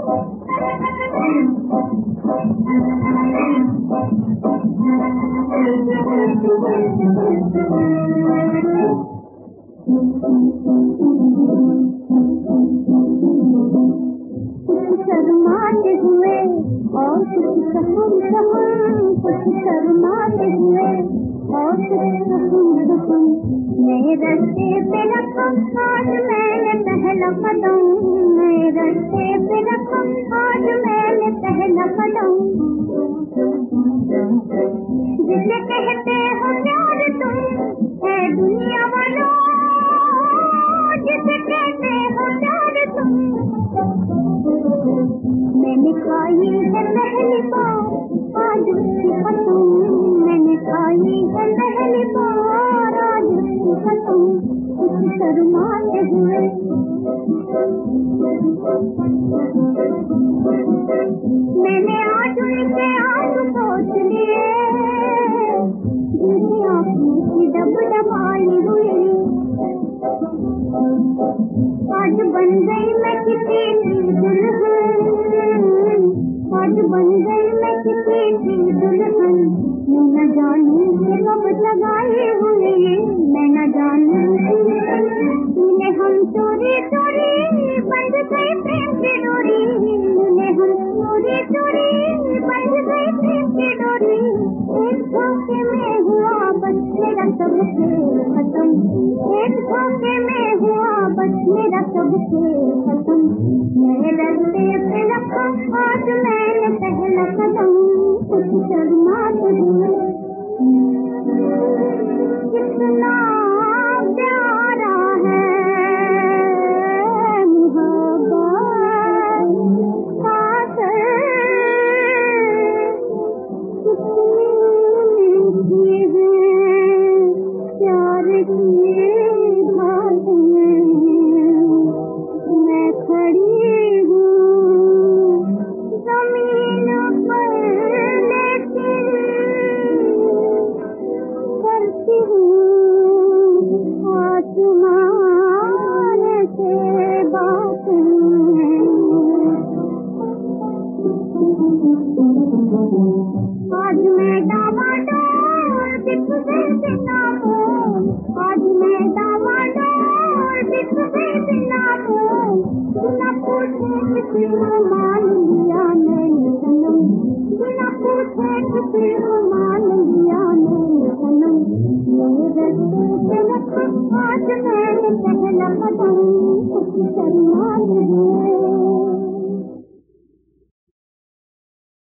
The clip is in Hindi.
शर्माते हुए और कुछ कहूँ कुछ शर्माते हुए और कुछ कहूँ नए रास्ते पे रखो आज मैंने पहला कदम, नए रास्ते पे रखो आज मैंने पहला कदम। जिसे कहते हो प्यार तुम है दुनिया वालों, जिसे कहते हो प्यार तुम। मैंने खाई है पहली बार आज उसकी कसम, मैंने खाई है पहली बार आज उसकी कसम। कुछ शर्माते हुए मैंने आज उनके आंसू पोंछ लिए, उनकी आंखों की डबडबाई हुई। आज बन गई मैं किसी की दुल्हन, आज बन गई मैं किसी की दुल्हन। मैं न जानूं कि कब लगाए हुए, मैं न जानूं मिले हम चोरी चोरी बंध गई प्रेम की डोरी, मिले हम चोरी चोरी बंध गई प्रेम की डोरी। एक धोखे में हुआ बस मेरा सब खेल खत्म, एक धोखे में हुआ बस मेरा सब खेल खत्म। मेरे रास्ते पे रखो आज मैंने पहला कदम। कुछ शर्माते हुए कितना प्यारा है मोहब्बत खातिर, कितनी मीठी है प्यार की बातें। मैं खड़ी हूँ जमीन पर लेकिन करती हूँ आसमान से बातें। आज मैं डामाडोल दिख गई बिना मोह, आज मैं डामाडोल दिख गई बिना मोह। बिना पूछे किसी को मान लिया मैंने सनम, बिना पूछे किसी